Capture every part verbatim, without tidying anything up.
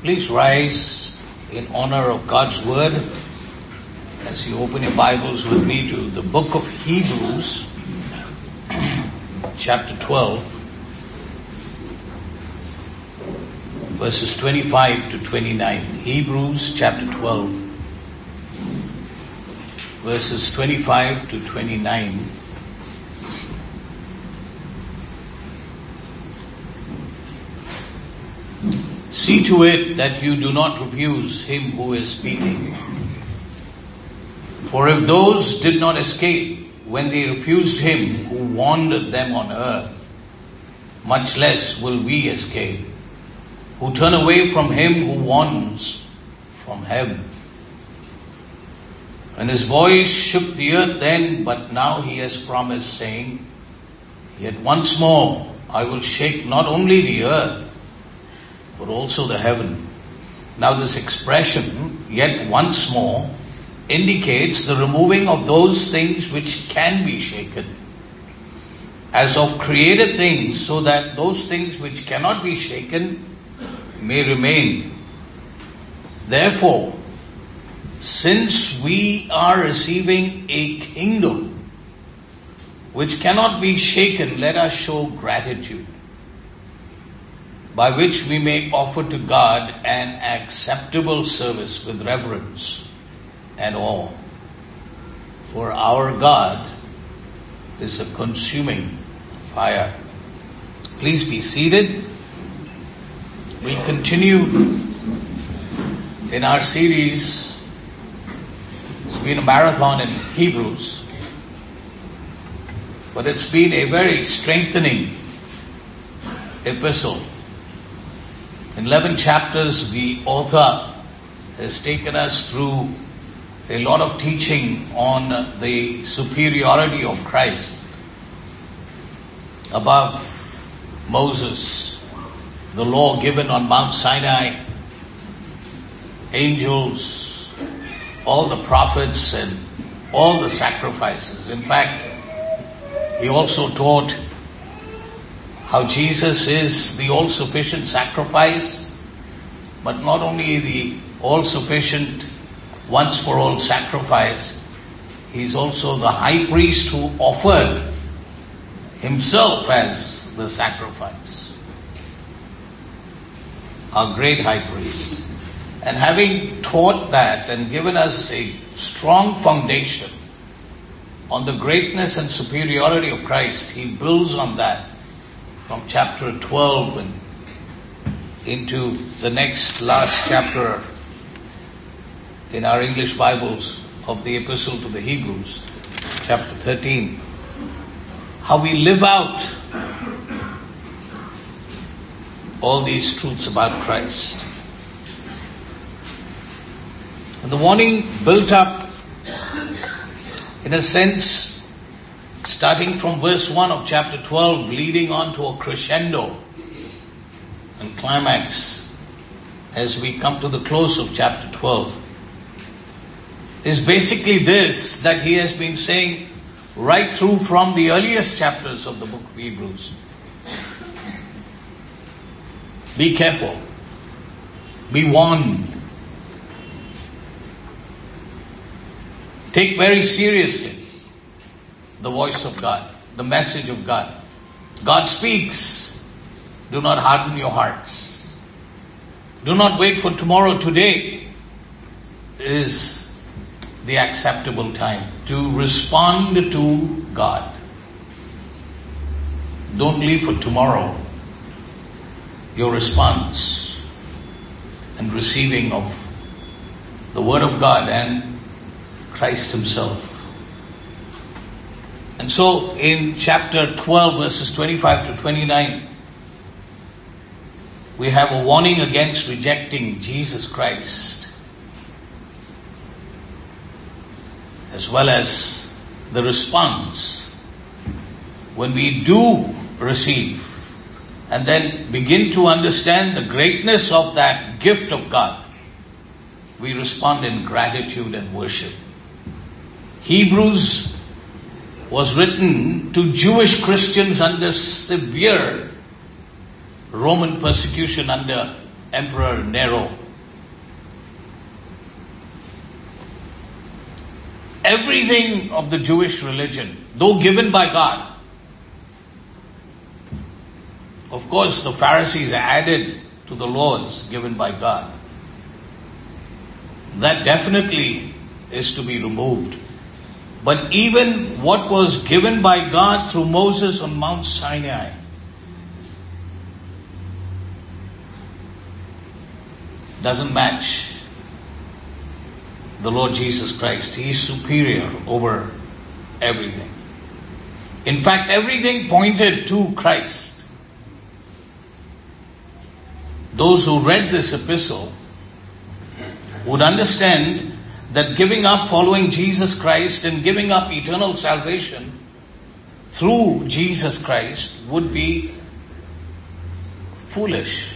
Please rise in honor of God's Word as you open your Bibles with me to the book of Hebrews, chapter twelve, verses twenty-five to twenty-nine. Hebrews chapter twelve, verses twenty-five to twenty-nine. See to it that you do not refuse him who is speaking. For if those did not escape when they refused him who warned them on earth, much less will we escape, who turn away from him who warns from heaven. And his voice shook the earth then, but now he has promised, saying, Yet once more I will shake not only the earth, but also the heaven. Now this expression, yet once more, indicates the removing of those things which can be shaken, as of created things, so that those things which cannot be shaken may remain. Therefore, since we are receiving a kingdom which cannot be shaken, let us show gratitude, by which we may offer to God an acceptable service with reverence and awe. For our God is a consuming fire. Please be seated. We continue in our series. It's been a marathon in Hebrews, but it's been a very strengthening epistle. In eleven chapters, the author has taken us through a lot of teaching on the superiority of Christ above Moses, the law given on Mount Sinai, angels, all the prophets, and all the sacrifices. In fact, he also taught how Jesus is the all-sufficient sacrifice, but not only the all-sufficient once-for-all sacrifice, he's also the high priest who offered himself as the sacrifice. Our great high priest. And having taught that and given us a strong foundation on the greatness and superiority of Christ, he builds on that from chapter twelve and into the next last chapter in our English Bibles of the Epistle to the Hebrews, chapter thirteen. How we live out all these truths about Christ. And the warning built up, in a sense, starting from verse one of chapter twelve, leading on to a crescendo and climax as we come to the close of chapter twelve, is basically this that he has been saying right through from the earliest chapters of the book of Hebrews. Be careful. Be warned. Take very seriously the voice of God, the message of God. God speaks. Do not harden your hearts. Do not wait for tomorrow. Today is the acceptable time to respond to God. Don't leave for tomorrow your response and receiving of the Word of God and Christ Himself. And so in chapter twelve, verses twenty-five to twenty-nine, we have a warning against rejecting Jesus Christ, as well as the response when we do receive and then begin to understand the greatness of that gift of God. We respond in gratitude and worship. Hebrews was written to Jewish Christians under severe Roman persecution under Emperor Nero. Everything of the Jewish religion, though given by God, of course the Pharisees added to the laws given by God. That definitely is to be removed. But even what was given by God through Moses on Mount Sinai, doesn't match the Lord Jesus Christ. He is superior over everything. In fact, everything pointed to Christ. Those who read this epistle would understand that giving up following Jesus Christ and giving up eternal salvation through Jesus Christ would be foolish.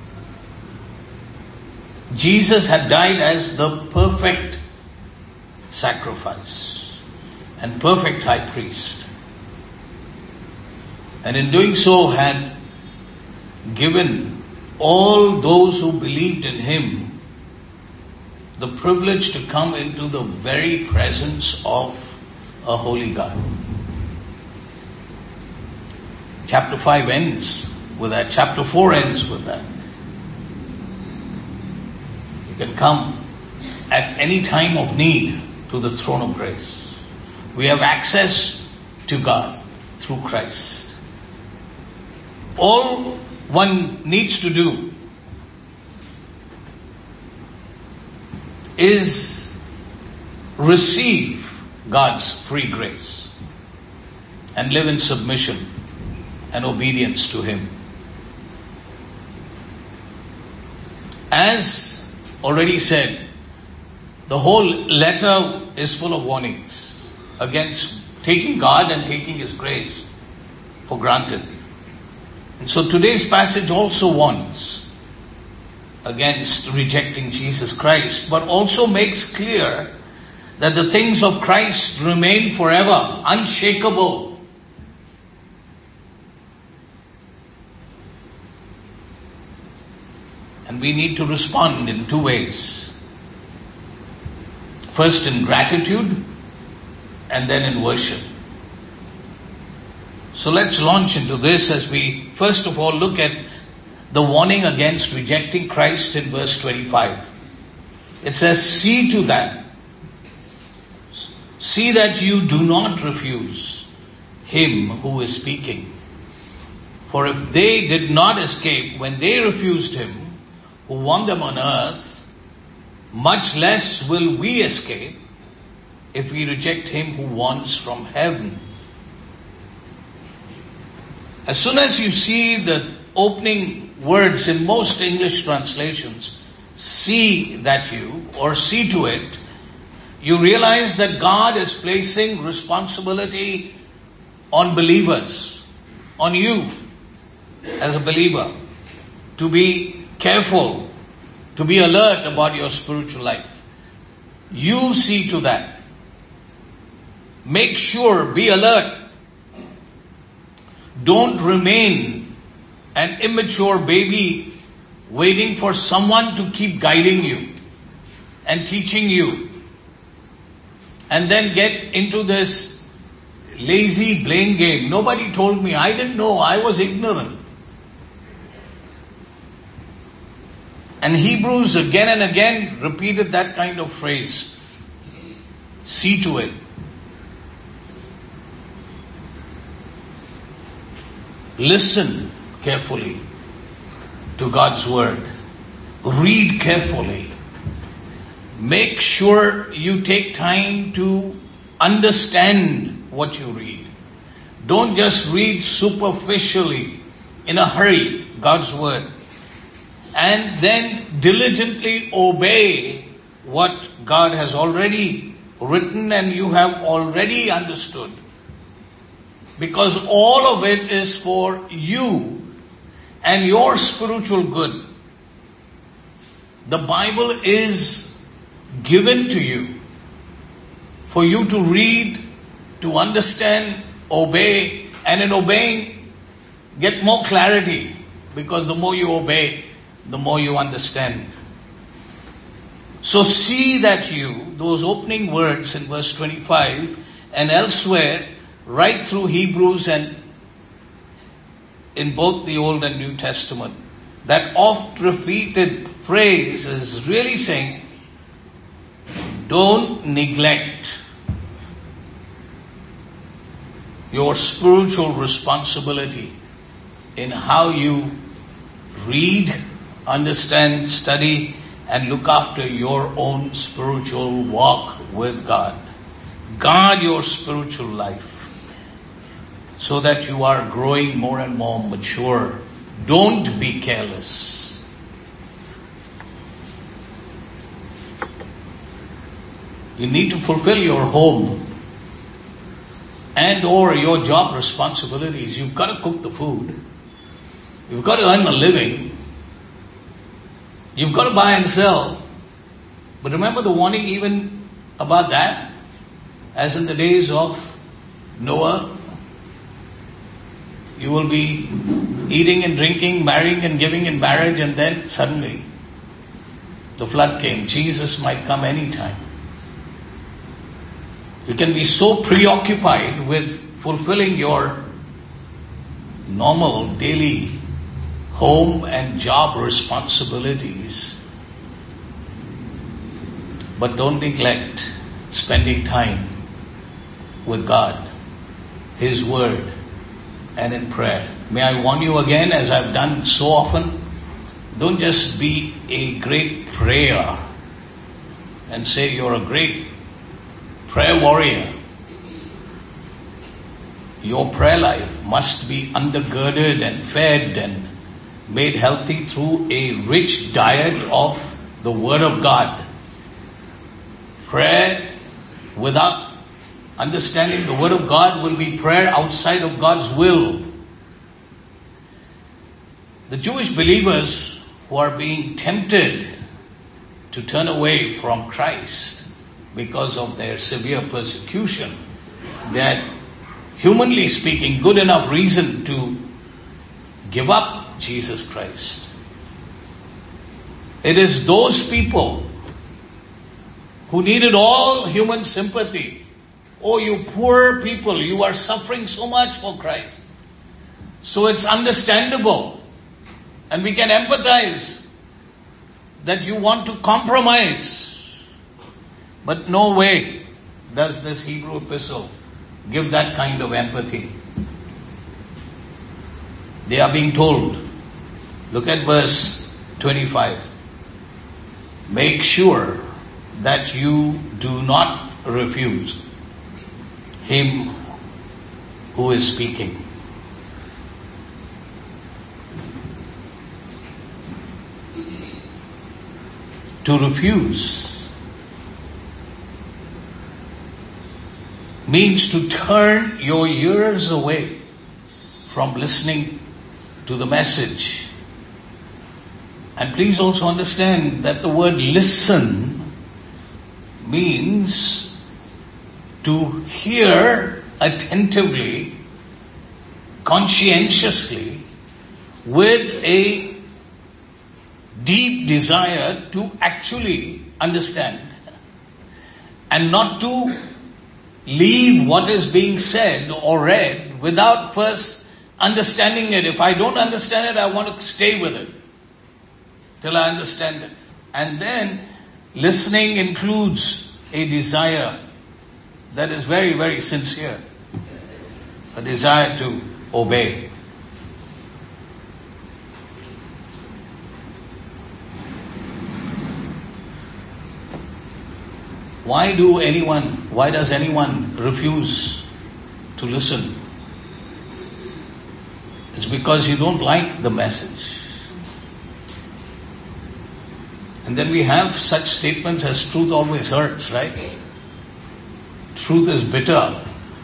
Jesus had died as the perfect sacrifice and perfect high priest. And in doing so had given all those who believed in him the privilege to come into the very presence of a holy God. Chapter five ends with that. Chapter four ends with that. You can come at any time of need to the throne of grace. We have access to God through Christ. All one needs to do is receive God's free grace and live in submission and obedience to him. As already said, the whole letter is full of warnings against taking God and taking his grace for granted. And so today's passage also warns against rejecting Jesus Christ, but also makes clear that the things of Christ remain forever, unshakable. And we need to respond in two ways. First in gratitude and then in worship. So let's launch into this as we first of all look at the warning against rejecting Christ in verse twenty-five. It says, see to that. See that you do not refuse him who is speaking. For if they did not escape when they refused him who won them on earth, much less will we escape if we reject him who wants from heaven. As soon as you see the opening words in most English translations, see that you, or see to it, you realize that God is placing responsibility on believers, on you as a believer, to be careful, to be alert about your spiritual life. You see to that. Make sure, be alert. Don't remain an immature baby waiting for someone to keep guiding you and teaching you, and then get into this lazy blame game. Nobody told me. I didn't know. I was ignorant. And Hebrews again and again repeated that kind of phrase. See to it. Listen carefully to God's word. Read carefully. Make sure you take time to understand what you read. Don't just read superficially, in a hurry, God's word. And then diligently obey what God has already written and you have already understood. Because all of it is for you and your spiritual good. The Bible is given to you for you to read, to understand, obey, and in obeying, get more clarity. Because the more you obey, the more you understand. So see that you, those opening words in verse twenty-five and elsewhere, right through Hebrews and in both the Old and New Testament, that oft repeated phrase is really saying, don't neglect your spiritual responsibility in how you read, understand, study, and look after your own spiritual walk with God. Guard your spiritual life so that you are growing more and more mature. Don't be careless. You need to fulfill your home and or your job responsibilities. You've got to cook the food. You've got to earn a living. You've got to buy and sell. But remember the warning even about that? As in the days of Noah, you will be eating and drinking, marrying and giving in marriage, and then suddenly the flood came. Jesus might come anytime. You can be so preoccupied with fulfilling your normal daily home and job responsibilities, but don't neglect spending time with God, His Word, and in prayer. May I warn you again, as I've done so often, don't just be a great prayer and say you're a great prayer warrior. Your prayer life must be undergirded and fed and made healthy through a rich diet of the Word of God. Prayer without understanding the Word of God will be prayer outside of God's will. The Jewish believers who are being tempted to turn away from Christ because of their severe persecution, they had, humanly speaking, good enough reason to give up Jesus Christ. It is those people who needed all human sympathy. Oh, you poor people, you are suffering so much for Christ. So it's understandable, and we can empathize that you want to compromise. But no way does this Hebrew epistle give that kind of empathy. They are being told, look at verse twenty-five. Make sure that you do not refuse him who is speaking. To refuse means to turn your ears away from listening to the message. And please also understand that the word listen means to hear attentively, conscientiously, with a deep desire to actually understand, and not to leave what is being said or read without first understanding it. If I don't understand it, I want to stay with it till I understand it. And then listening includes a desire that is very, very sincere, a desire to obey. Why do anyone, why does anyone refuse to listen? It's because you don't like the message. And then we have such statements as truth always hurts, right? Truth is bitter.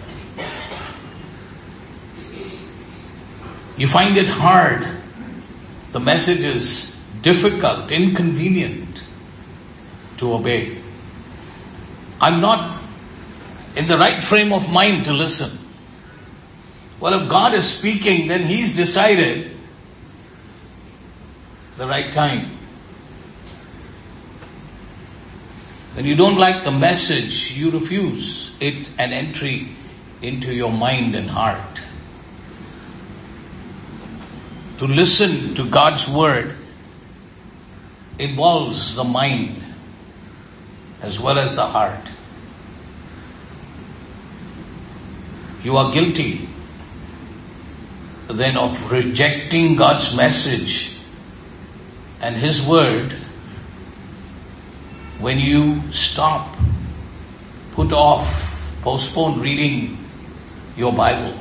You find it hard. The message is difficult, inconvenient to obey. I'm not in the right frame of mind to listen. Well, if God is speaking, then He's decided the right time. When you don't like the message, you refuse it an entry into your mind and heart. To listen to God's word involves the mind as well as the heart. You are guilty then of rejecting God's message and His word when you stop, put off, postpone reading your Bible.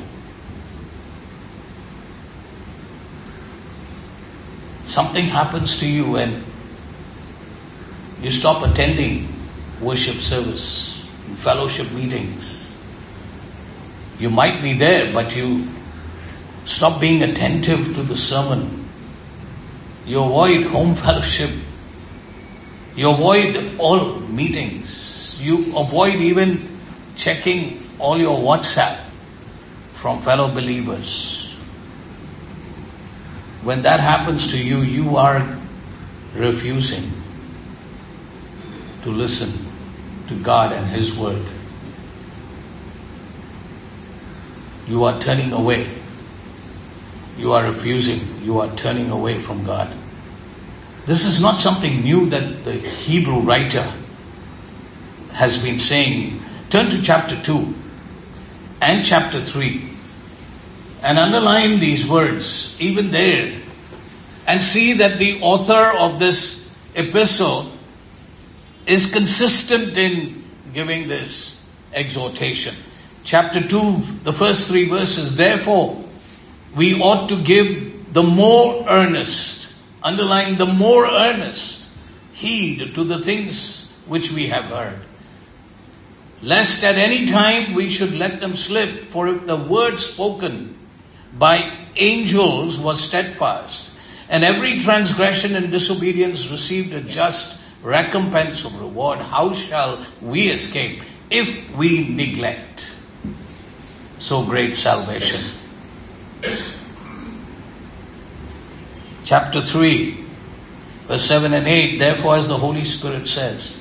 Something happens to you and you stop attending worship service, fellowship meetings. You might be there, but you stop being attentive to the sermon. You avoid home fellowship. You avoid all meetings. You avoid even checking all your WhatsApp from fellow believers. When that happens to you, you are refusing to listen to God and His word. You are turning away. You are refusing. You are turning away from God. This is not something new that the Hebrew writer has been saying. Turn to chapter two and chapter three and underline these words even there and see that the author of this epistle is consistent in giving this exhortation. Chapter two, the first three verses, therefore we ought to give the more earnest, underline the more earnest, heed to the things which we have heard, lest at any time we should let them slip. For if the word spoken by angels was steadfast, and every transgression and disobedience received a just recompense of reward, how shall we escape if we neglect so great salvation? Chapter three, verse seven and eight, therefore as the Holy Spirit says,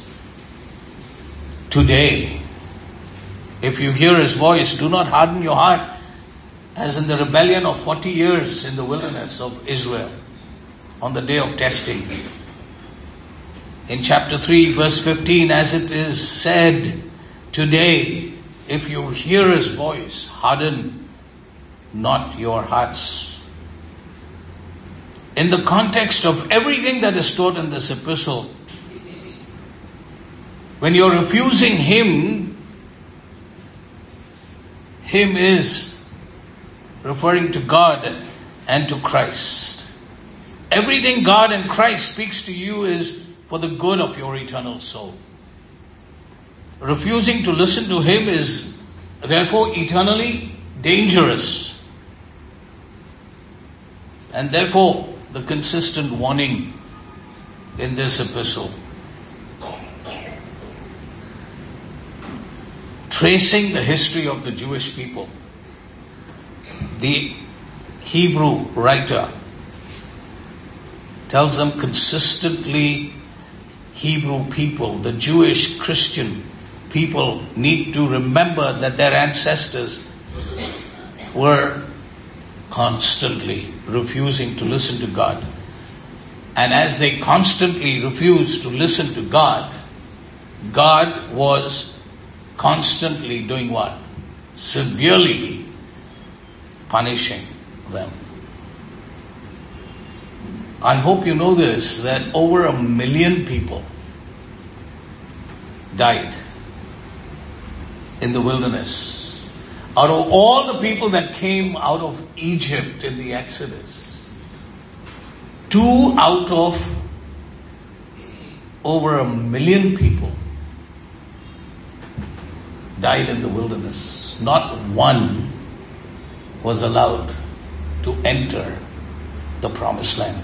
today, if you hear His voice, do not harden your heart as in the rebellion of forty years in the wilderness of Israel on the day of testing. In chapter three, verse fifteen, as it is said, today, if you hear His voice, harden not your hearts. In the context of everything that is taught in this epistle, when you're refusing Him, Him is referring to God and to Christ. Everything God and Christ speaks to you is for the good of your eternal soul. Refusing to listen to Him is therefore eternally dangerous. And therefore, the consistent warning in this epistle. Tracing the history of the Jewish people, the Hebrew writer tells them consistently, Hebrew people, the Jewish Christian people, need to remember that their ancestors were constantly refusing to listen to God. And as they constantly refused to listen to God, God was constantly doing what? Severely punishing them. I hope you know this, that over a million people died in the wilderness. Out of all the people that came out of Egypt in the Exodus, two out of over a million people died in the wilderness. Not one was allowed to enter the promised land.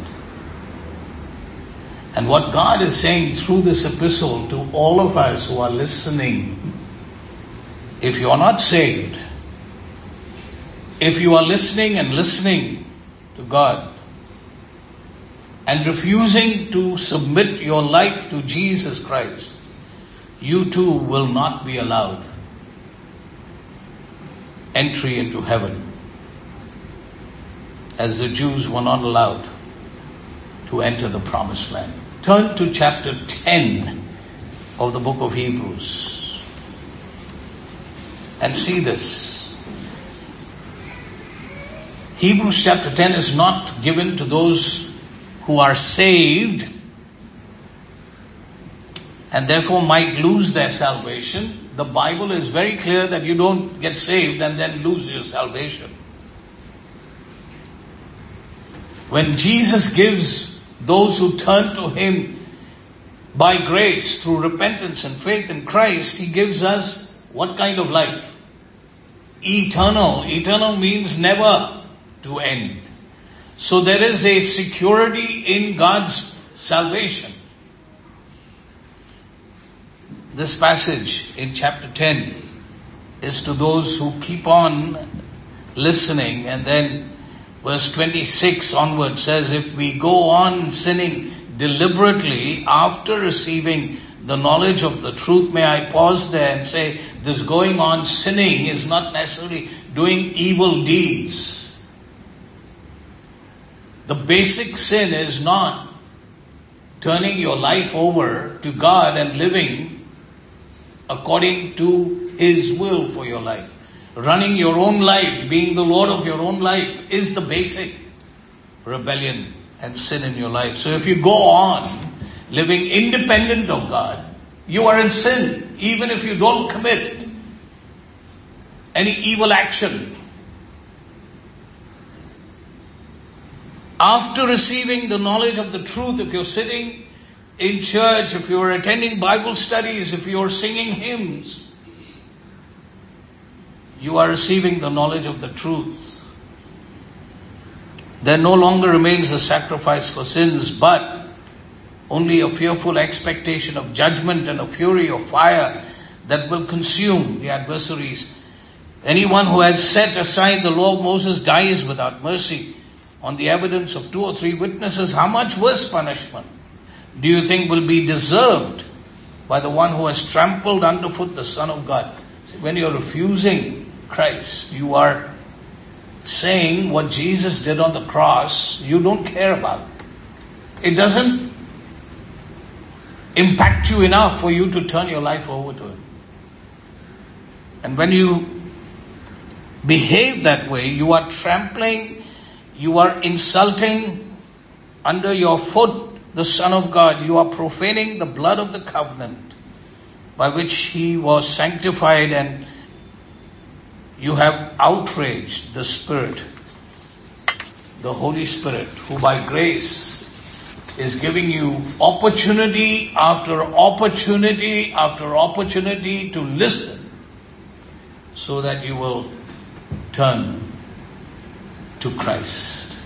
And what God is saying through this epistle to all of us who are listening, if you are not saved, if you are listening and listening to God, and refusing to submit your life to Jesus Christ, you too will not be allowed entry into heaven, as the Jews were not allowed to enter the promised land. Turn to chapter ten of the book of Hebrews and see this. Hebrews chapter ten is not given to those who are saved and therefore might lose their salvation. The Bible is very clear that you don't get saved and then lose your salvation. When Jesus gives those who turn to Him by grace through repentance and faith in Christ, He gives us what kind of life? Eternal. Eternal means never to end. So there is a security in God's salvation. This passage in chapter ten is to those who keep on listening, and then verse twenty-six onward says, if we go on sinning deliberately after receiving the knowledge of the truth, may I pause there and say, this going on sinning is not necessarily doing evil deeds. The basic sin is not turning your life over to God and living according to His will for your life. Running your own life, being the Lord of your own life, is the basic rebellion and sin in your life. So if you go on living independent of God, you are in sin, even if you don't commit any evil action. After receiving the knowledge of the truth, if you're sitting in church, if you're attending Bible studies, if you're singing hymns, you are receiving the knowledge of the truth. There no longer remains a sacrifice for sins, but only a fearful expectation of judgment and a fury of fire that will consume the adversaries. Anyone who has set aside the law of Moses dies without mercy on the evidence of two or three witnesses. How much worse punishment do you think will be deserved by the one who has trampled underfoot the Son of God? See, when you're refusing Christ, you are saying what Jesus did on the cross, you don't care about. It doesn't impact you enough for you to turn your life over to Him. And when you behave that way, you are trampling, you are insulting under your foot the Son of God. You are profaning the blood of the covenant by which He was sanctified, and you have outraged the Spirit, the Holy Spirit, who by grace is giving you opportunity after opportunity after opportunity to listen so that you will turn to Christ.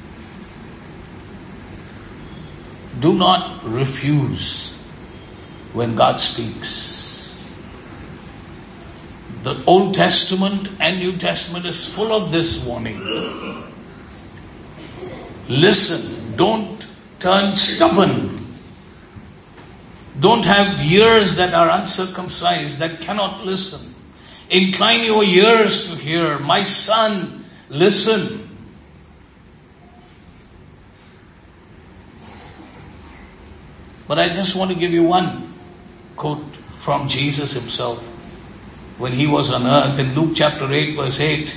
Do not refuse when God speaks. The Old Testament and New Testament is full of this warning. Listen, don't turn stubborn. Don't have ears that are uncircumcised, that cannot listen. Incline your ears to hear. My son, listen. But I just want to give you one quote from Jesus Himself when He was on earth in Luke chapter eight verse eight,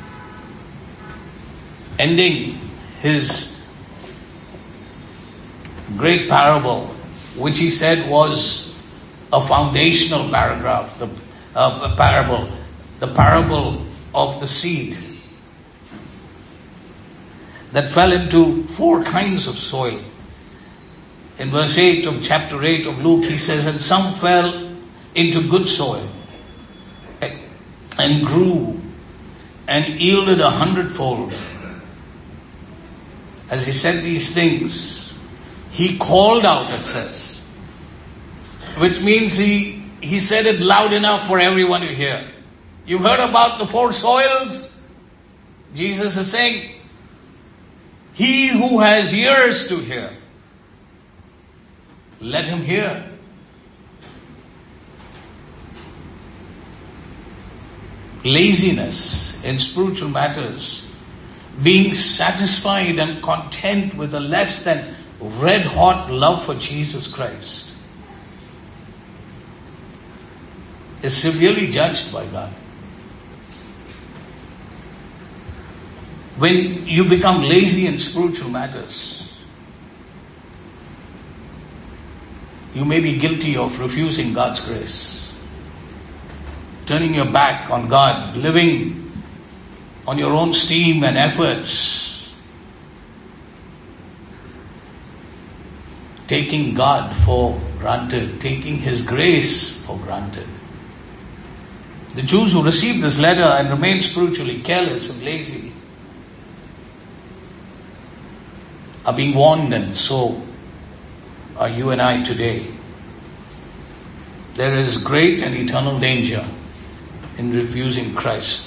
ending His great parable, which He said was a foundational paragraph, the uh, parable, the parable of the seed that fell into four kinds of soil. In verse eight of chapter eight of Luke, He says, and some fell into good soil and grew and yielded a hundredfold. As He said these things, He called out, it says, which means he, he said it loud enough for everyone to hear. You've heard about the four soils? Jesus is saying, He who has ears to hear, let him hear. Laziness in spiritual matters, being satisfied and content with a less than red-hot love for Jesus Christ, is severely judged by God. When you become lazy in spiritual matters, you may be guilty of refusing God's grace, turning your back on God, living on your own steam and efforts, taking God for granted, taking His grace for granted. The Jews who received this letter and remained spiritually careless and lazy are being warned, and so are you and I today. There is great and eternal danger in refusing Christ.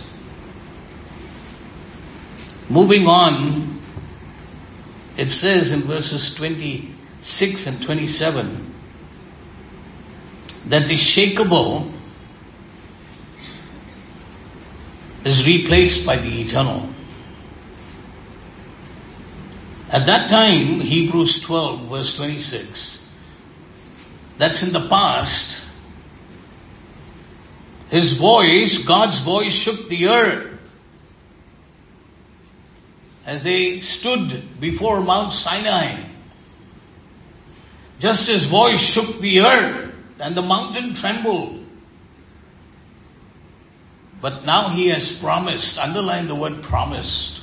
Moving on, it says in verses twenty-six and twenty-seven that the shakeable is replaced by the eternal. At that time, Hebrews twelve verse twenty-six, that's in the past, His voice, God's voice, shook the earth as they stood before Mount Sinai. Just His voice shook the earth and the mountain trembled. But now He has promised, underline the word promised.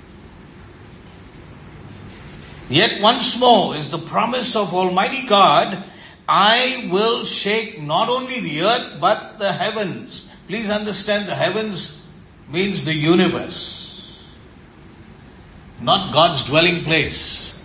Yet once more is the promise of Almighty God, I will shake not only the earth but the heavens. Please understand, the heavens means the universe, not God's dwelling place,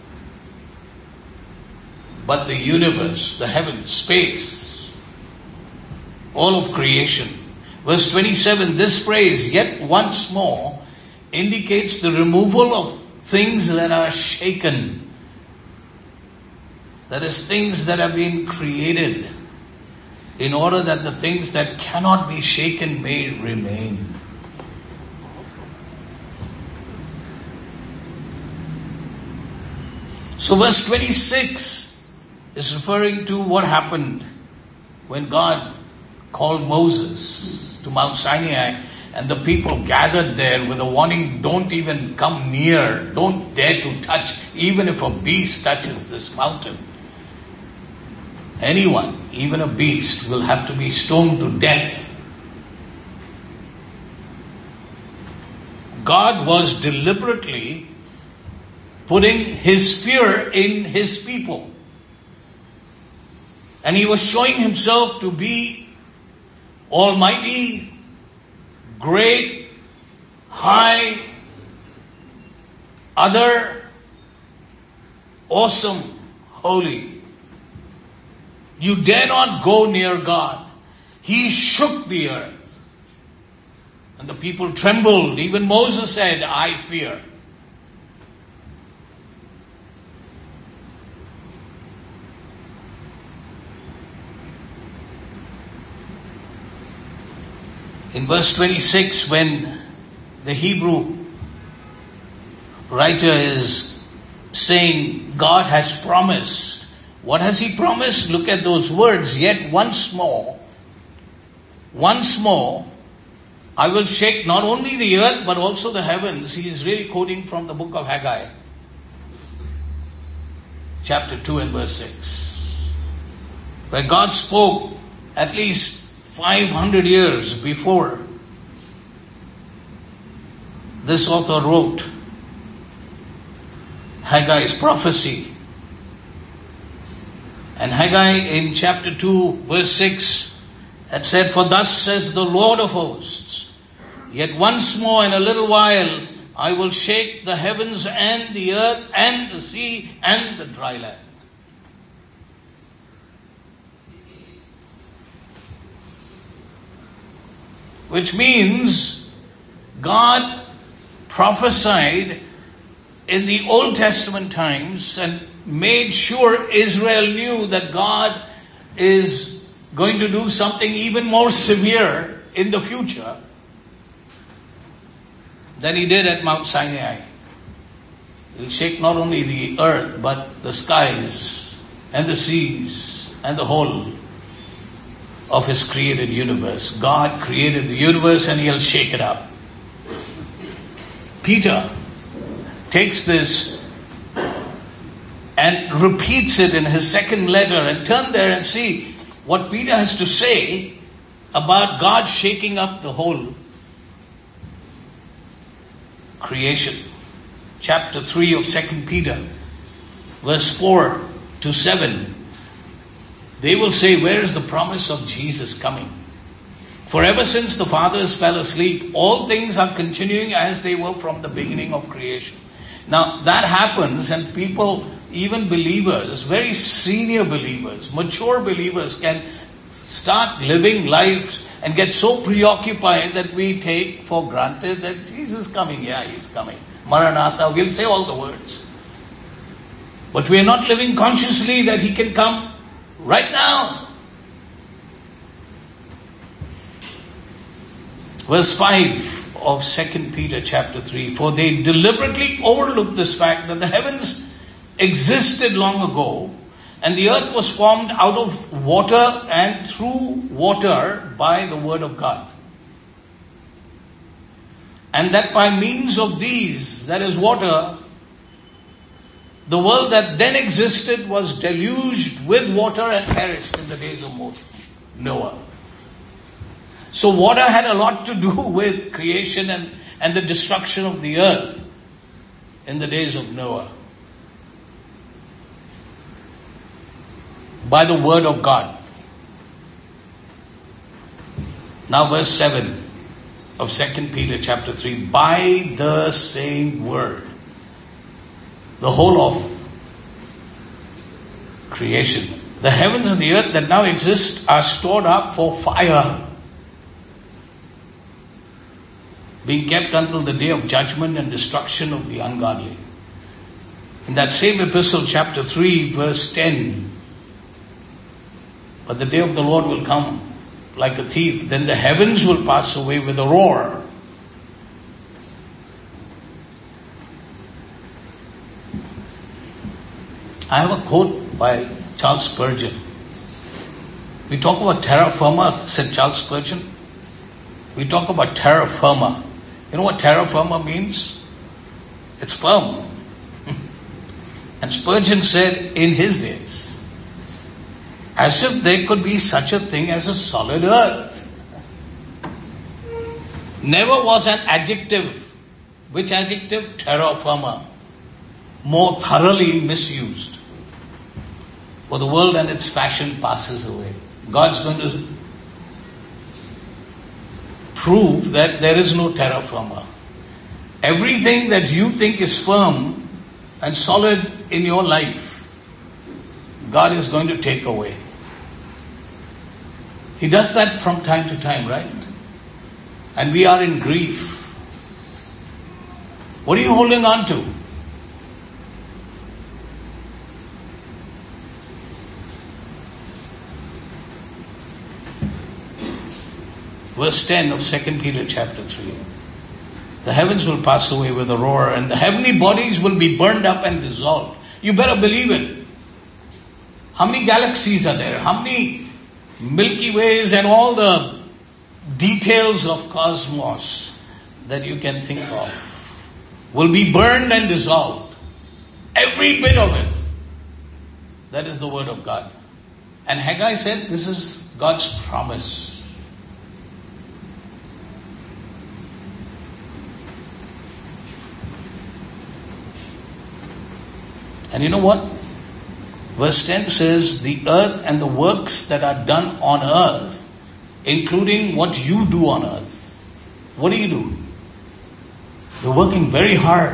but the universe, the heavens, space, all of creation. Verse twenty-seven, this phrase, yet once more, indicates the removal of things that are shaken. That is, things that have been created in order that the things that cannot be shaken may remain. So verse twenty-six is referring to what happened when God called Moses to Mount Sinai, and the people gathered there with a warning, don't even come near, don't dare to touch, even if a beast touches this mountain. Anyone, even a beast, will have to be stoned to death. God was deliberately putting His fear in His people. And He was showing Himself to be almighty, great, high, other, awesome, holy. You dare not go near God. He shook the earth. And the people trembled. Even Moses said, I fear. In verse twenty-six, when the Hebrew writer is saying God has promised, what has He promised? Look at those words. Yet once more, once more, I will shake not only the earth but also the heavens. He is really quoting from the book of Haggai, chapter two and verse six, where God spoke at least five hundred years before this author wrote Haggai's prophecy. And Haggai in chapter two verse six had said, for thus says the Lord of hosts, yet once more in a little while I will shake the heavens and the earth and the sea and the dry land. Which means God prophesied in the Old Testament times and made sure Israel knew that God is going to do something even more severe in the future than he did at Mount Sinai. He'll shake not only the earth, but the skies and the seas and the whole of his created universe. God created the universe and he'll shake it up. Peter takes this and repeats it in his second letter, and turn there and see what Peter has to say about God shaking up the whole creation. Chapter three of Second Peter, verse four to seven. They will say, where is the promise of Jesus coming? For ever since the fathers fell asleep, all things are continuing as they were from the beginning of creation. Now that happens, and people, even believers, very senior believers, mature believers, can start living lives and get so preoccupied that we take for granted that Jesus is coming. Yeah, he's coming. Maranatha, we'll say all the words. But we are not living consciously that he can come right now. Verse five of Second Peter chapter three. For they deliberately overlooked this fact that the heavens existed long ago, and the earth was formed out of water and through water by the word of God. And that by means of these, that is water, the world that then existed was deluged with water and perished in the days of Noah. So water had a lot to do with creation and, and the destruction of the earth in the days of Noah. By the word of God. Now verse seven of Second Peter chapter three. By the same word, the whole of creation, the heavens and the earth that now exist, are stored up for fire, being kept until the day of judgment and destruction of the ungodly. In that same epistle, chapter three, verse ten, but the day of the Lord will come like a thief. Then the heavens will pass away with a roar. I have a quote by Charles Spurgeon. We talk about terra firma, said Charles Spurgeon. We talk about terra firma. You know what terra firma means? It's firm. And Spurgeon said in his days, as if there could be such a thing as a solid earth. Never was an adjective, which adjective? Terra firma, more thoroughly misused. For the world and its fashion passes away. God's going to prove that there is no terra firma. Everything that you think is firm and solid in your life, God is going to take away. He does that from time to time, right? And we are in grief. What are you holding on to? Verse ten of Second Peter chapter three. The heavens will pass away with a roar, and the heavenly bodies will be burned up and dissolved. You better believe it. How many galaxies are there? How many Milky Ways and all the details of cosmos that you can think of will be burned and dissolved. Every bit of it. That is the word of God. And Haggai said this is God's promise. And you know what? Verse ten says, the earth and the works that are done on earth, including what you do on earth. What do you do? You're working very hard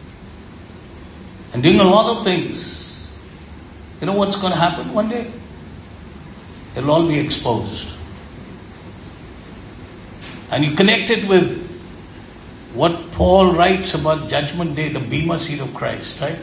and doing a lot of things. You know what's going to happen one day? It'll all be exposed. And you connect it with what Paul writes about Judgment Day, the Bema seat of Christ, right?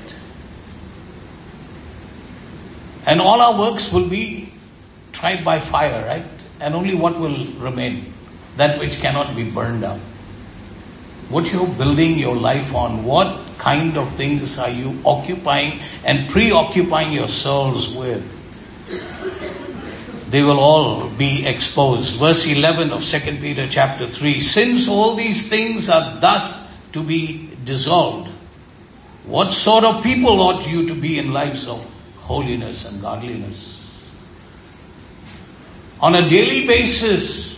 And all our works will be tried by fire, right? And only what will remain? That which cannot be burned up. What you're building your life on, what kind of things are you occupying and preoccupying yourselves with? They will all be exposed. Verse eleven of Second Peter chapter three. Since all these things are thus to be dissolved, what sort of people ought you to be in lives of holiness and godliness? On a daily basis,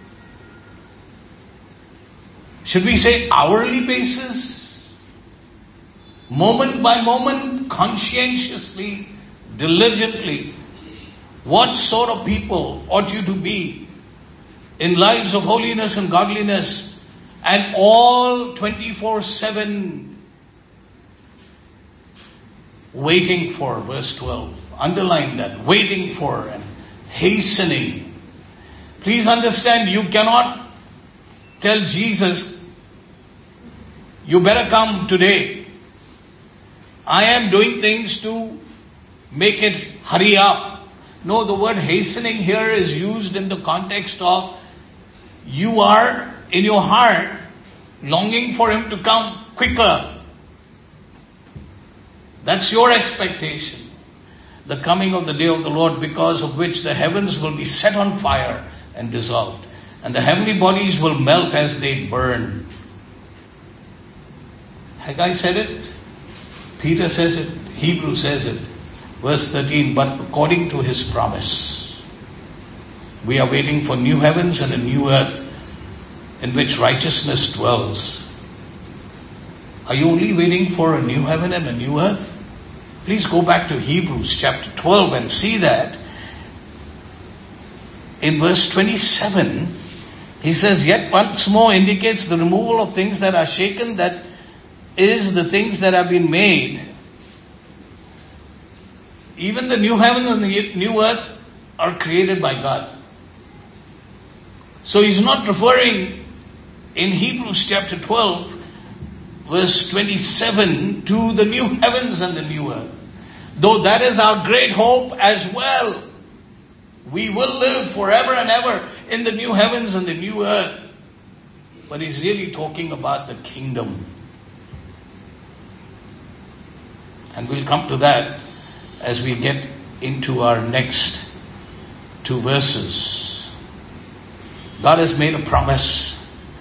should we say hourly basis? Moment by moment, conscientiously, diligently. What sort of people ought you to be in lives of holiness and godliness, and all twenty-four seven waiting for, verse twelve. Underline that, waiting for and hastening. Please understand, you cannot tell Jesus, you better come today. I am doing things to make it hurry up. No, the word hastening here is used in the context of you are in your heart longing for Him to come quicker. That's your expectation. The coming of the day of the Lord, because of which the heavens will be set on fire and dissolved, and the heavenly bodies will melt as they burn. Haggai said it. Peter says it. Hebrew says it. Verse thirteen, but according to His promise, we are waiting for new heavens and a new earth in which righteousness dwells. Are you only waiting for a new heaven and a new earth? Please go back to Hebrews chapter twelve and see that. In verse twenty-seven, he says, yet once more indicates the removal of things that are shaken, that is the things that have been made. Even the new heaven and the new earth are created by God. So he's not referring in Hebrews chapter twelve, verse twenty-seven, to the new heavens and the new earth. Though that is our great hope as well. We will live forever and ever in the new heavens and the new earth. But he's really talking about the kingdom. And we'll come to that as we get into our next two verses. God has made a promise.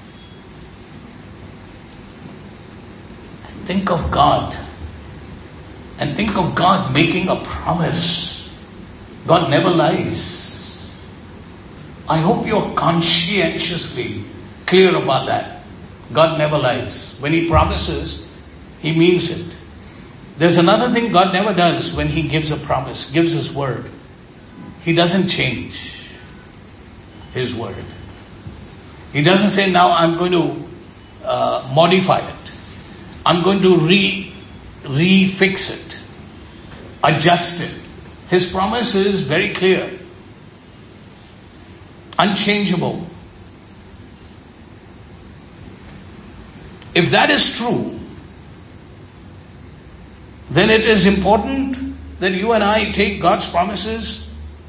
Think of God. And think of God making a promise. God never lies. I hope you're conscientiously clear about that. God never lies. When He promises, He means it. There's another thing God never does when He gives a promise, gives His word. He doesn't change His word. He doesn't say, now I'm going to uh, modify it. I'm going to re, re-fix it, adjust it. His promise is very clear, unchangeable. If that is true, then it is important that you and I take God's promises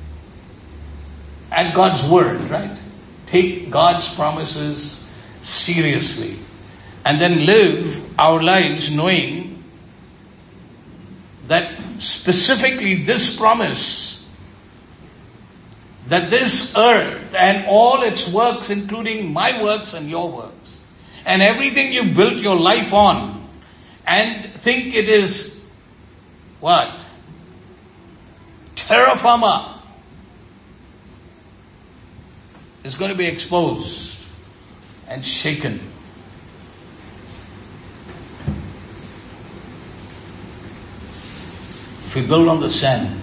at God's word, right? Take God's promises seriously. And then live our lives knowing that specifically this promise, that this earth and all its works, including my works and your works, and everything you've built your life on, and think it is what? Terra firma, is going to be exposed and shaken. If we build on the sand,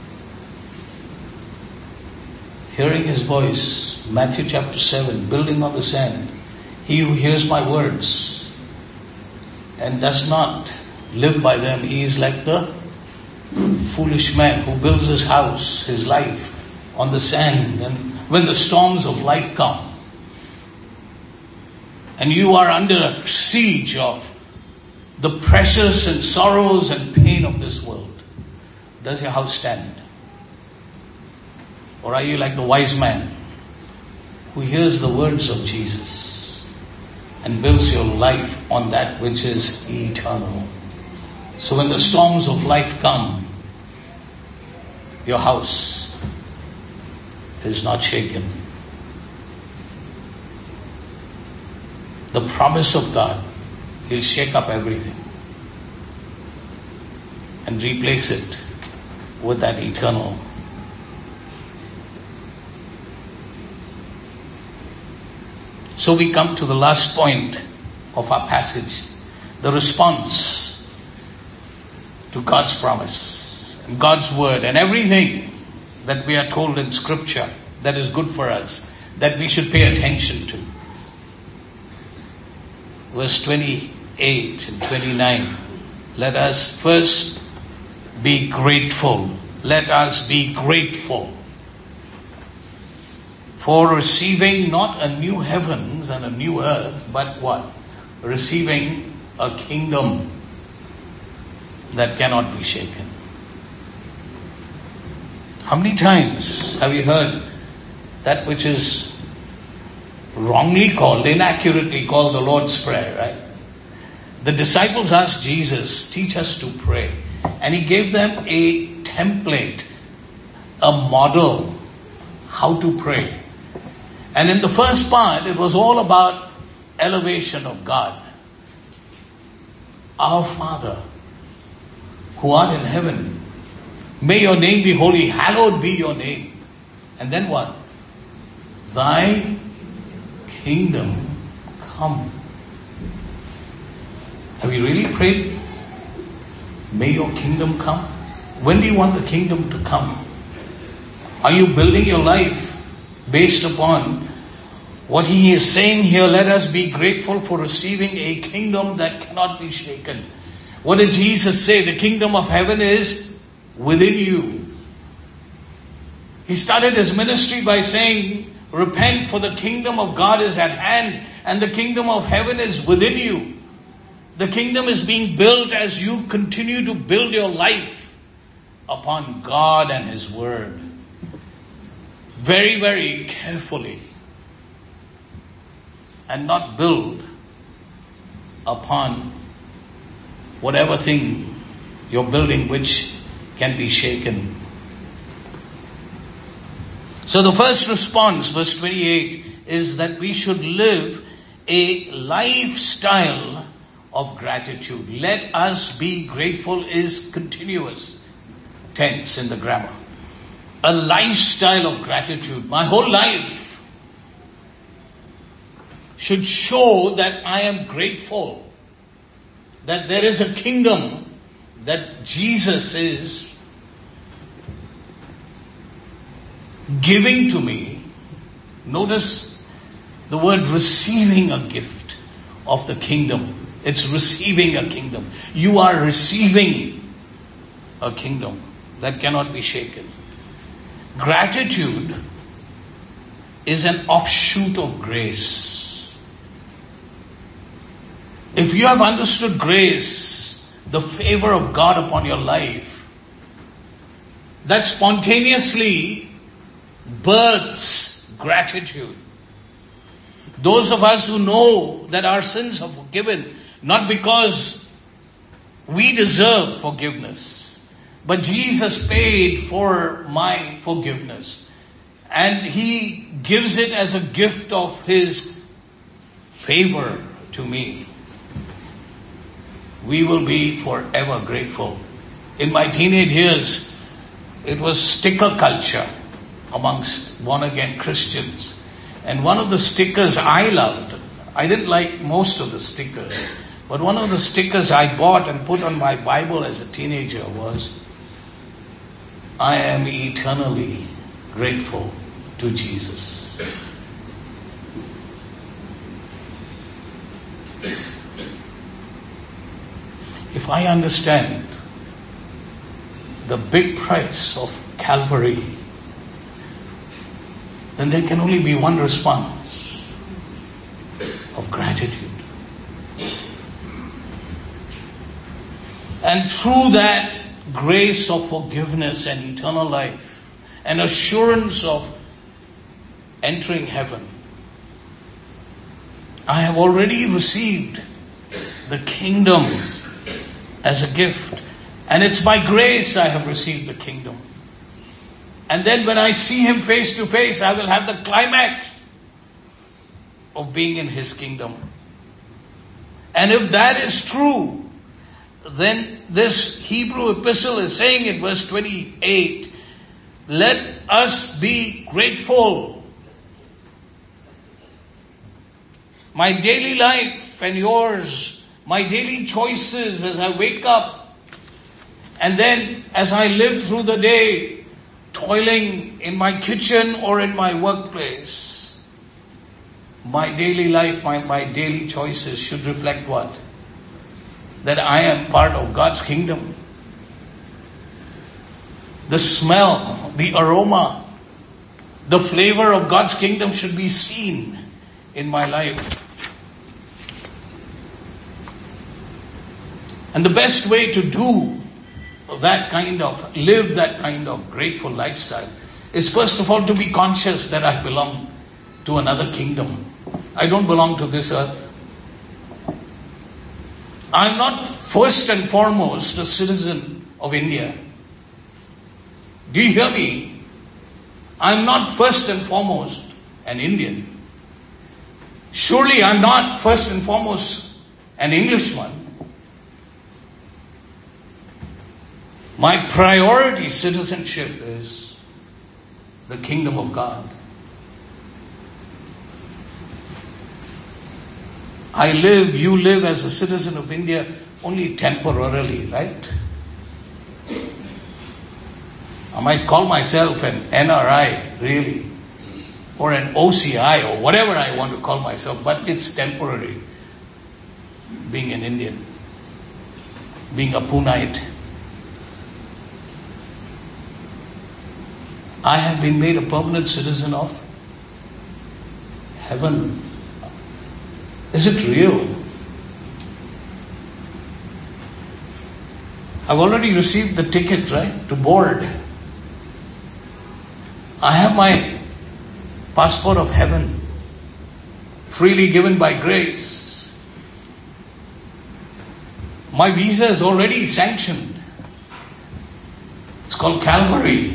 hearing His voice, Matthew chapter seven, building on the sand, he who hears my words and does not live by them, he is like the foolish man who builds his house, his life, on the sand. And when the storms of life come, and you are under siege of the pressures and sorrows and pain of this world, does your house stand? Or are you like the wise man who hears the words of Jesus and builds your life on that which is eternal? So when the storms of life come, your house is not shaken. The promise of God, He'll shake up everything and replace it with that eternal. So we come to the last point of our passage, the response to God's promise, God's word, and everything that we are told in Scripture that is good for us, that we should pay attention to. Verse twenty-eight and twenty-nine. Let us first be grateful. Let us be grateful for receiving not a new heavens and a new earth, but what? Receiving a kingdom that cannot be shaken. How many times have you heard that which is wrongly called, inaccurately called the Lord's Prayer, right? The disciples asked Jesus, teach us to pray. And He gave them a template, a model, how to pray. And in the first part, it was all about elevation of God. Our Father, who art in heaven, may your name be holy, hallowed be your name. And then what? Thy kingdom come. Have you really prayed? May your kingdom come? When do you want the kingdom to come? Are you building your life based upon what He is saying here? Let us be grateful for receiving a kingdom that cannot be shaken. What did Jesus say? The kingdom of heaven is within you. He started His ministry by saying, repent, for the kingdom of God is at hand, and the kingdom of heaven is within you. The kingdom is being built as you continue to build your life upon God and His word. Very, very carefully. And not build upon whatever thing you're building which can be shaken. So the first response, verse twenty-eight, is that we should live a lifestyle of gratitude. Let us be grateful is continuous tense in the grammar. A lifestyle of gratitude. My whole life should show that I am grateful, that there is a kingdom that Jesus is giving to me. Notice the word receiving a gift of the kingdom. It's receiving a kingdom. You are receiving a kingdom that cannot be shaken. Gratitude is an offshoot of grace. If you have understood grace, the favor of God upon your life, that spontaneously births gratitude. Those of us who know that our sins are forgiven, not because we deserve forgiveness, but Jesus paid for my forgiveness. And He gives it as a gift of His favor to me. We will be forever grateful. In my teenage years, it was sticker culture amongst born-again Christians. And one of the stickers I loved, I didn't like most of the stickers, but one of the stickers I bought and put on my Bible as a teenager was, I am eternally grateful to Jesus. If I understand the big price of Calvary, then there can only be one response. of gratitude. And through that grace of forgiveness and eternal life, an assurance of entering heaven, I have already received the kingdom as a gift. And it's by grace I have received the kingdom. And then when I see Him face to face, I will have the climax of being in His kingdom. And if that is true, then this Hebrew epistle is saying in verse twenty-eight, let us be grateful. My daily life and yours, my daily choices as I wake up, and then as I live through the day, toiling in my kitchen or in my workplace, my daily life, my, my daily choices should reflect what? That I am part of God's kingdom. The smell, the aroma, the flavor of God's kingdom should be seen in my life. And the best way to do that kind of, live that kind of grateful lifestyle is first of all to be conscious that I belong to another kingdom. I don't belong to this earth. I'm not first and foremost a citizen of India. Do you hear me? I'm not first and foremost an Indian. Surely I'm not first and foremost an Englishman. My priority citizenship is the kingdom of God. I live, you live as a citizen of India only temporarily, right? I might call myself an N R I, really, or an O C I, or whatever I want to call myself, but it's temporary. Being an Indian, being a Punite. I have been made a permanent citizen of heaven. Is it real? I've already received the ticket, right, to board. I have my passport of heaven, freely given by grace. My visa is already sanctioned. It's called Calvary.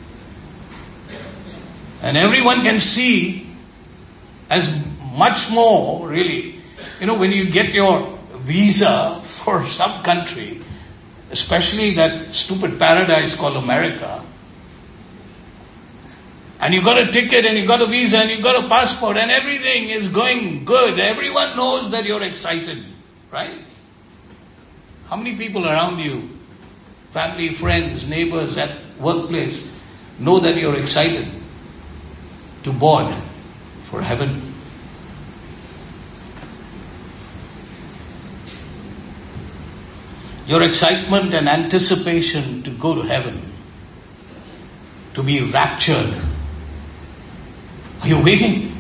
And everyone can see as much more, really. You know, when you get your visa for some country, especially that stupid paradise called America, and you got a ticket and you got a visa and you got a passport and everything is going good, everyone knows that you're excited, right? How many people around you, family, friends, neighbors, at workplace, know that you're excited to board for heaven? Your excitement and anticipation to go to heaven, to be raptured. Are you waiting?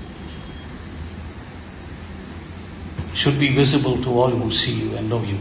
Should be visible to all who see you and know you.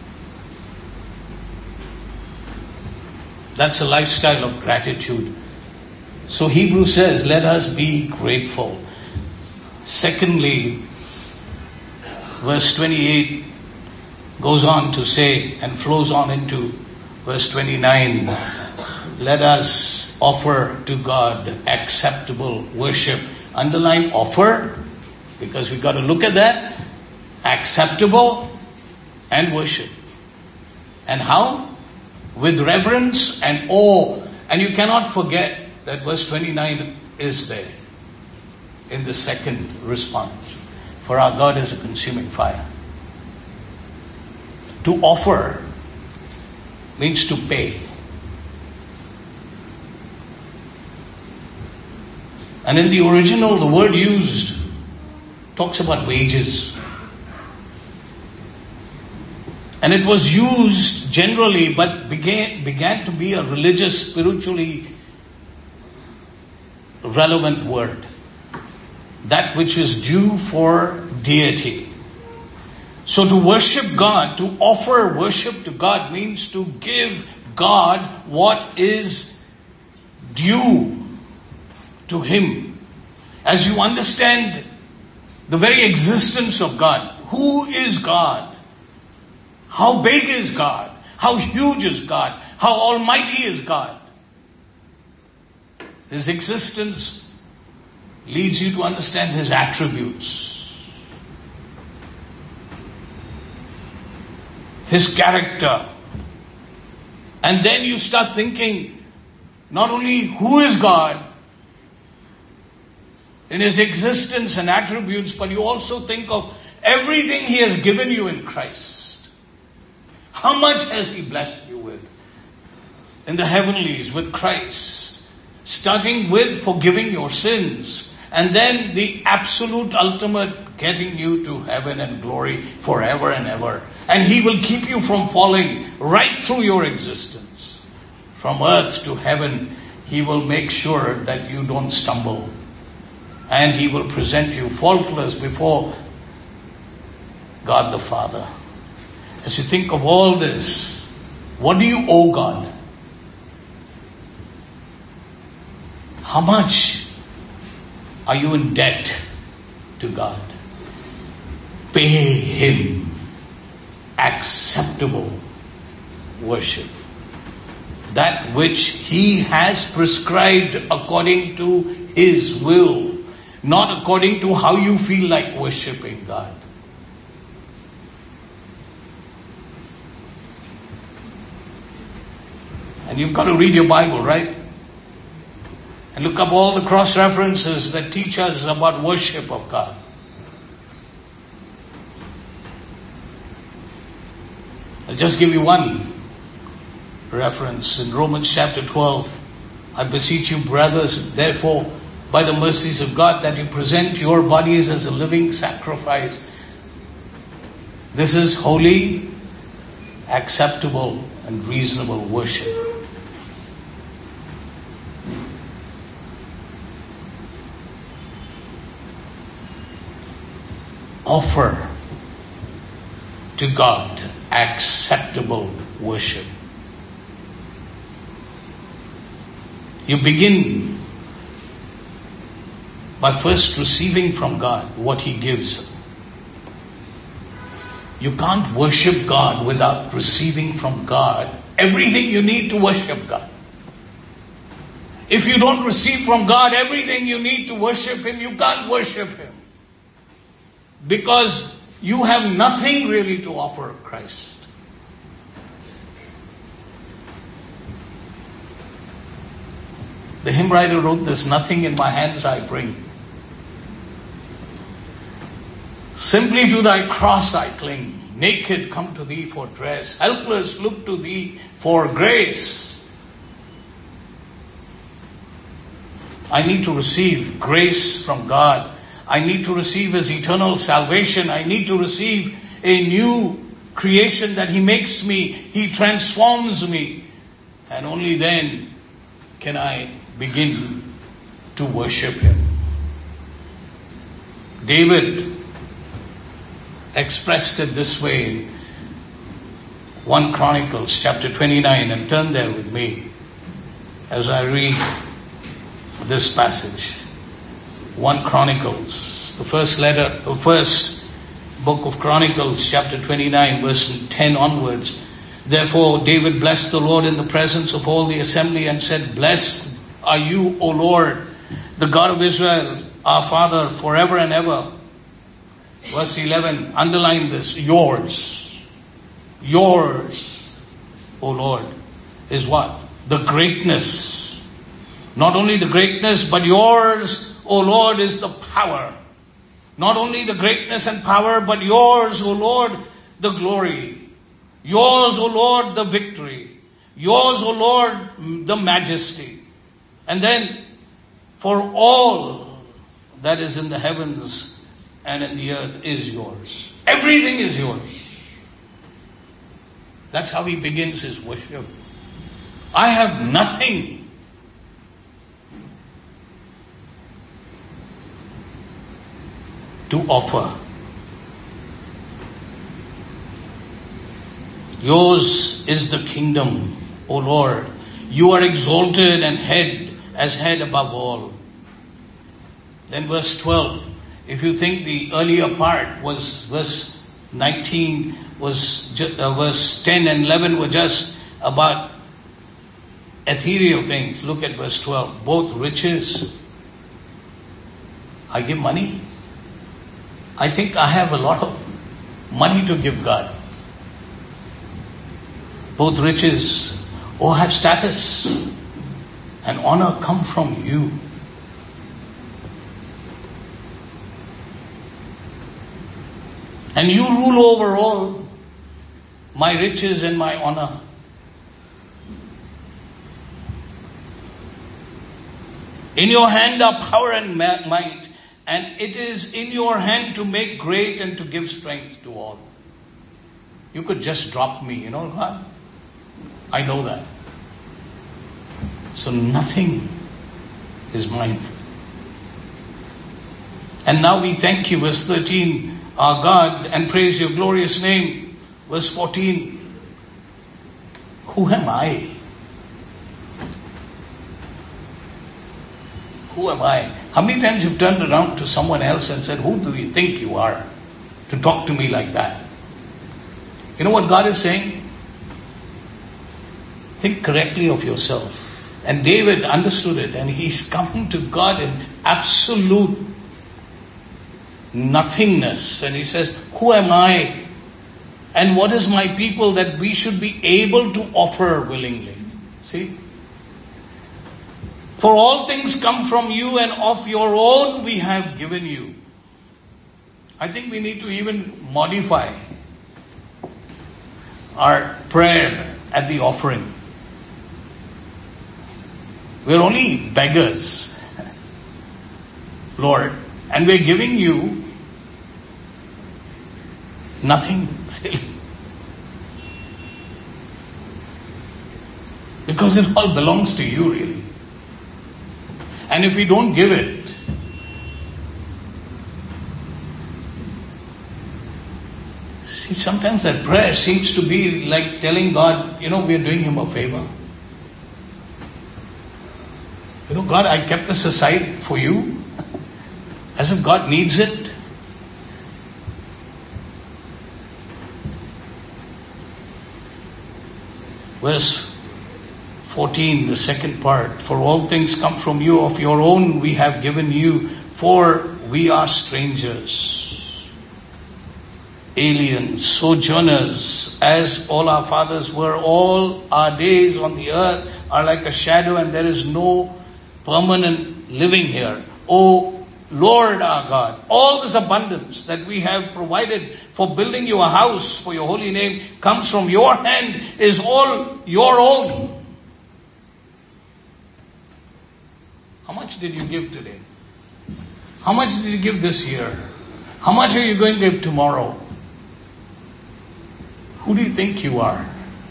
That's a lifestyle of gratitude. So Hebrews says, let us be grateful. Secondly, verse twenty-eight goes on to say and flows on into verse twenty-nine. Let us offer to God acceptable worship. Underline offer, because we got to look at that. Acceptable and worship. And how? With reverence and awe. And you cannot forget that verse twenty-nine is there in the second response. For our God is a consuming fire. To offer means to pay. And in the original, the word used talks about wages. And it was used generally, but began, began to be a religious, spiritually relevant word. that which is due for deity. So to worship God, to offer worship to God, means to give God what is due to Him. As you understand the very existence of God, who is God? How big is God? How huge is God? How almighty is God? His existence leads you to understand His attributes, His character. And then you start thinking not only who is God in His existence and attributes, but you also think of everything He has given you in Christ. How much has He blessed you with in the heavenlies with Christ? Starting with forgiving your sins, and then the absolute ultimate getting you to heaven and glory forever and ever. And He will keep you from falling right through your existence. From earth to heaven, He will make sure that you don't stumble. And He will present you faultless before God the Father. As you think of all this, what do you owe God? How much are you in debt to God? Pay Him acceptable worship. That which He has prescribed according to His will, not according to how you feel like worshiping God. And you've got to read your Bible, right? And look up all the cross-references that teach us about worship of God. I'll just give you one reference in Romans chapter twelve. I beseech you, brothers, therefore, by the mercies of God, that you present your bodies as a living sacrifice. This is holy, acceptable, and reasonable worship. Offer to God acceptable worship. You begin by first receiving from God what He gives. You can't worship God without receiving from God everything you need to worship God. If you don't receive from God everything you need to worship Him, you can't worship Him. Because you have nothing really to offer Christ. The hymn writer wrote this, nothing in my hands I bring. Simply to thy cross I cling. Naked come to thee for dress. Helpless look to thee for grace. I need to receive grace from God. I need to receive His eternal salvation. I need to receive a new creation that He makes me. He transforms me. And only then can I begin to worship Him. David expressed it this way in First Chronicles chapter twenty-nine, and turn there with me as I read this passage. First Chronicles, the first letter, the first book of Chronicles, chapter twenty-nine, verse ten onwards. Therefore David blessed the Lord in the presence of all the assembly and said, Blessed are you, O Lord, the God of Israel, our Father, forever and ever. Verse eleven, underline this, yours. Yours, O Lord, is what? The greatness. Not only the greatness, but yours, O Lord, is the power. Not only the greatness and power, but yours, O Lord, the glory. Yours, O Lord, the victory. Yours, O Lord, the majesty. And then, for all that is in the heavens and in the earth is yours. Everything is yours. That's how he begins his worship. I have nothing. to offer. Yours is the kingdom, O Lord. You are exalted and head as head above all. Then verse twelve. If you think the earlier part was verse nineteen, was just, uh, verse ten and eleven were just about ethereal things. Look at verse twelve. Both riches. I give money. I think I have a lot of money to give God. Both riches, or have status and honor come from you. And you rule over all my riches and my honor. In your hand are power and might, and it is in your hand to make great and to give strength to all. You could just drop me, you know, God. I know that. So nothing is mine. And now we thank you, verse thirteen, our God, and praise your glorious name. Verse fourteen, who am I? Who am I? How many times you've turned around to someone else and said, who do you think you are to talk to me like that? You know what God is saying? Think correctly of yourself. And David understood it, and he's come to God in absolute nothingness. And he says, who am I? And what is my people that we should be able to offer willingly? See? For all things come from you, and of your own we have given you. I think we need to even modify our prayer at the offering. We're only beggars, Lord, and we're giving you nothing, really. Because it all belongs to you, really. And if we don't give it, see, sometimes that prayer seems to be like telling God, you know, we're doing him a favor. You know, God, I kept this aside for you, as if God needs it. Verse fourteen, the second part. For all things come from you, of your own we have given you, for we are strangers, aliens, sojourners, as all our fathers were. All our days on the earth are like a shadow, and there is no permanent living here. O Lord our God, all this abundance that we have provided for building you a house for your holy name comes from your hand, is all your own. How much did you give today? How much did you give this year? How much are you going to give tomorrow? Who do you think you are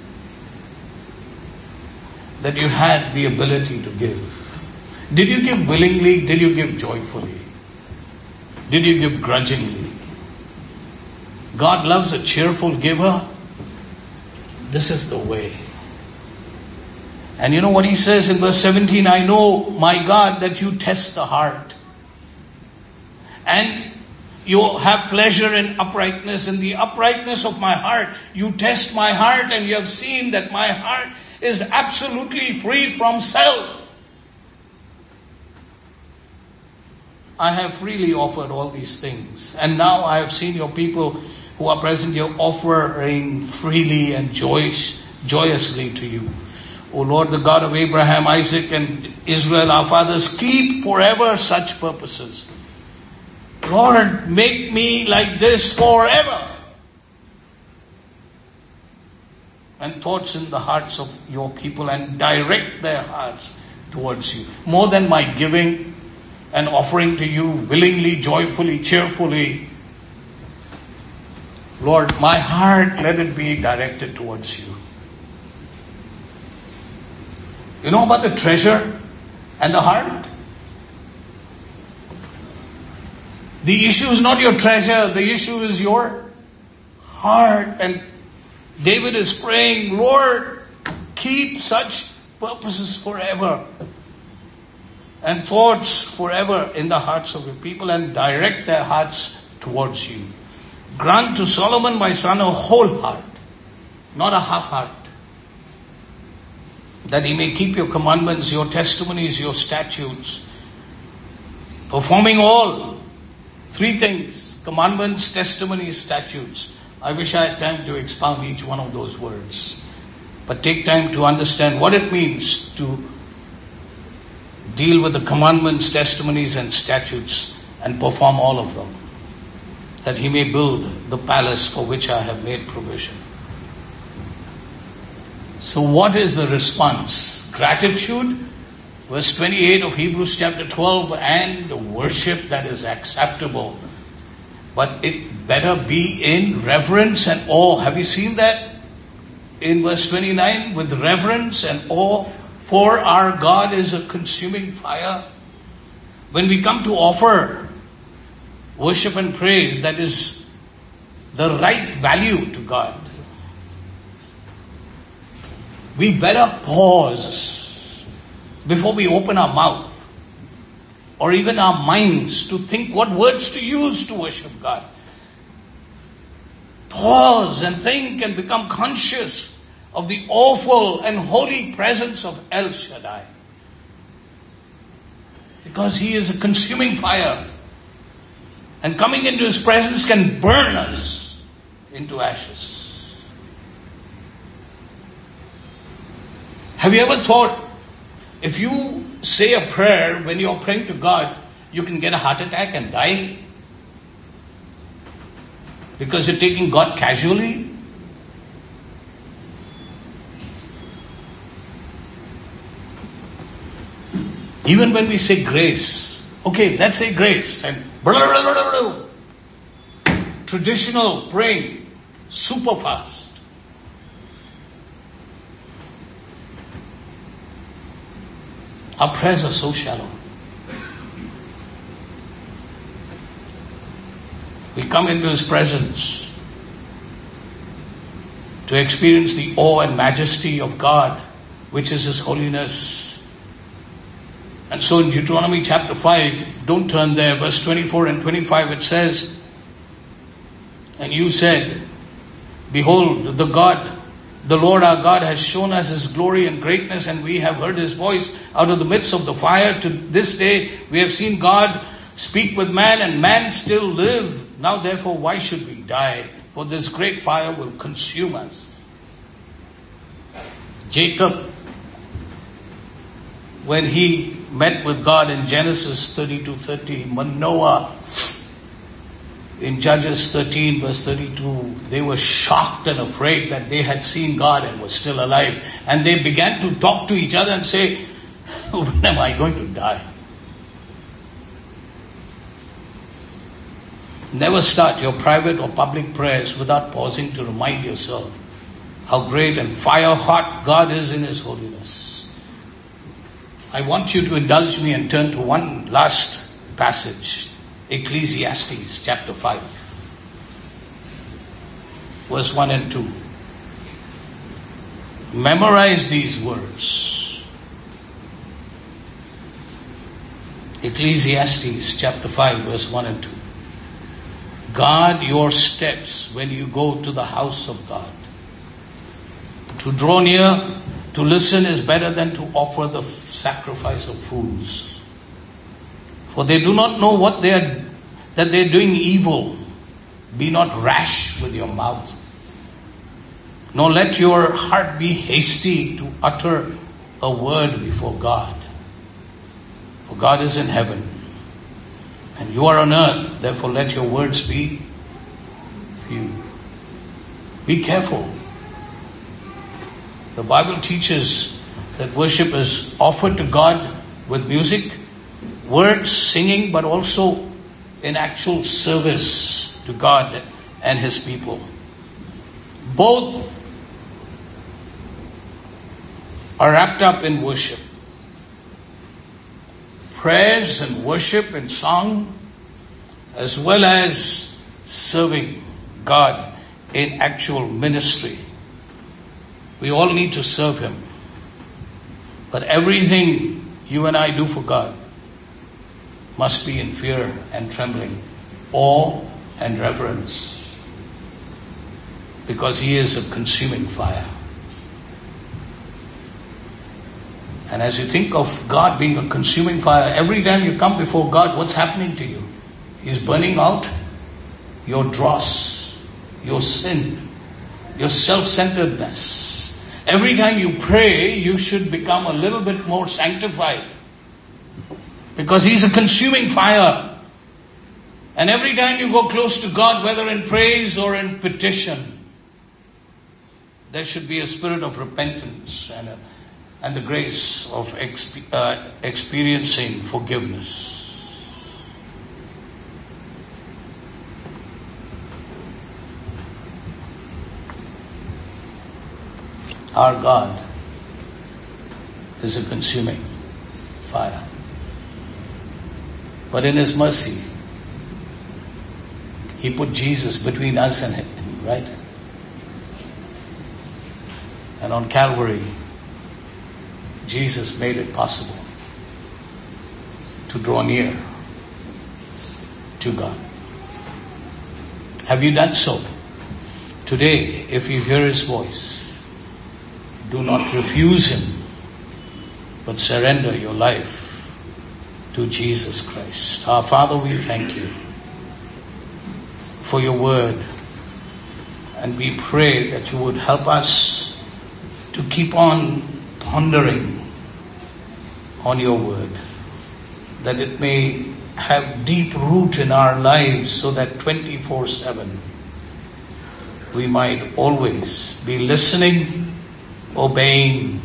that you had the ability to give? Did you give willingly? Did you give joyfully? Did you give grudgingly? God loves a cheerful giver. This is the way. And you know what he says in verse seventeen? I know, my God, that you test the heart. And you have pleasure in uprightness. In the uprightness of my heart, you test my heart, and you have seen that my heart is absolutely free from self. I have freely offered all these things. And now I have seen your people who are present here offering freely and joyous, joyously to you. O Lord, the God of Abraham, Isaac, and Israel, our fathers, keep forever such purposes. Lord, make me like this forever. And thoughts in the hearts of your people, and direct their hearts towards you. More than my giving and offering to you willingly, joyfully, cheerfully. Lord, my heart, let it be directed towards you. You know about the treasure and the heart? The issue is not your treasure. The issue is your heart. And David is praying, Lord, keep such purposes forever and thoughts forever in the hearts of your people, and direct their hearts towards you. Grant to Solomon, my son, a whole heart, not a half heart, that he may keep your commandments, your testimonies, your statutes, performing all. Three things: commandments, testimonies, statutes. I wish I had time to expound each one of those words. But take time to understand what it means to deal with the commandments, testimonies, and statutes and perform all of them, that he may build the palace for which I have made provision. So what is the response? Gratitude, verse twenty-eight of Hebrews chapter twelve, and worship that is acceptable. But it better be in reverence and awe. Have you seen that in verse twenty-nine? With reverence and awe, for our God is a consuming fire. When we come to offer worship and praise that is the right value to God, we better pause before we open our mouth or even our minds to think what words to use to worship God. Pause and think and become conscious of the awful and holy presence of El Shaddai, because he is a consuming fire, and coming into his presence can burn us into ashes. Have you ever thought, if you say a prayer when you're praying to God, you can get a heart attack and die because you're taking God casually? Even when we say grace, okay, let's say grace, and blah, blah, blah, blah, blah. Traditional praying, super fast. Our prayers are so shallow. We come into his presence to experience the awe and majesty of God, which is his holiness. And so in Deuteronomy chapter five, don't turn there, verse twenty-four and twenty-five, it says, and you said, behold, the God, the Lord our God has shown us his glory and greatness, and we have heard his voice out of the midst of the fire. To this day we have seen God speak with man, and man still live. Now therefore why should we die? For this great fire will consume us. Jacob, when he met with God in Genesis thirty-two thirty, Manoah in Judges thirteen verse thirty-two, they were shocked and afraid that they had seen God and were still alive. And they began to talk to each other and say, when am I going to die? Never start your private or public prayers without pausing to remind yourself how great and fire hot God is in his holiness. I want you to indulge me and turn to one last passage, Ecclesiastes chapter five, verse one and two. Memorize these words. Ecclesiastes chapter five, verse one and two. Guard your steps when you go to the house of God. To draw near, to listen is better than to offer the sacrifice of fools. For they do not know what they are, that they are doing evil. Be not rash with your mouth, nor let your heart be hasty to utter a word before God. For God is in heaven, and you are on earth. Therefore let your words be few. Be careful. The Bible teaches that worship is offered to God with music, words, singing, but also in actual service to God and his people. Both are wrapped up in worship. Prayers and worship and song as well as serving God in actual ministry. We all need to serve Him. But everything you and I do for God must be in fear and trembling, awe and reverence. Because He is a consuming fire. And as you think of God being a consuming fire, every time you come before God, what's happening to you? He's burning out your dross, your sin, your self-centeredness. Every time you pray, you should become a little bit more sanctified. Because He's a consuming fire. And every time you go close to God, whether in praise or in petition, there should be a spirit of repentance and a and the grace of exp- uh, experiencing forgiveness. Our God is a consuming fire. But in His mercy, He put Jesus between us and Him, right? And on Calvary, Jesus made it possible to draw near to God. Have you done so? Today, if you hear His voice, do not refuse Him, but surrender your life to Jesus Christ. Our Father, we thank You for Your word, and we pray that You would help us to keep on pondering on Your word, that it may have deep root in our lives, so that twenty-four seven we might always be listening, obeying,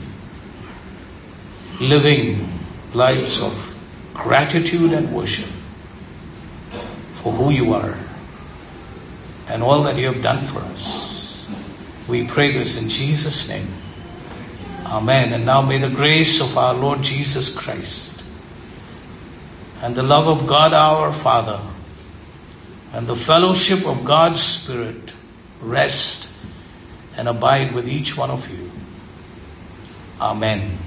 living lives of gratitude and worship for who You are and all that You have done for us. We pray this in Jesus' name. Amen. And now may the grace of our Lord Jesus Christ and the love of God our Father and the fellowship of God's Spirit rest and abide with each one of you. Amen.